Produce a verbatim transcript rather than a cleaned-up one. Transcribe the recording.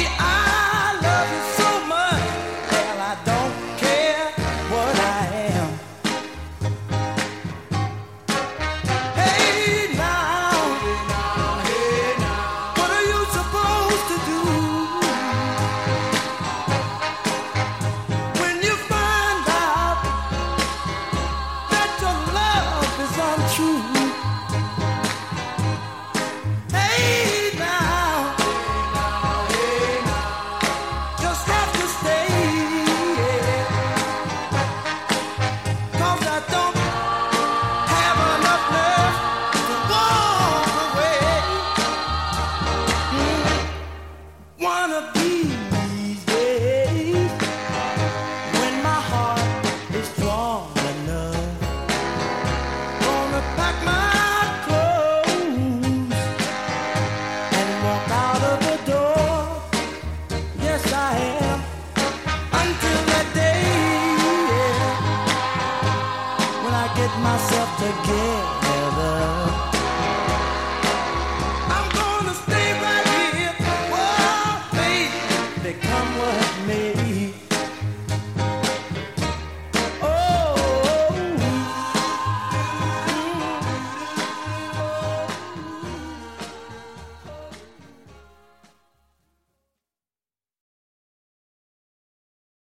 I love you so much. Well, I don't care what I am. Hey now, hey now, what are you supposed to do when you find out that your love is untrue? Hey now, just have to stay, 'cause I don't have enough nerve to walk away. Mm. One of these days, when my heart is strong enough, gonna pack my clothes and walk out of the door. Yes, I am. Until that day, yeah, when I get myself together, I'm gonna stay right here. Oh, baby, come what may.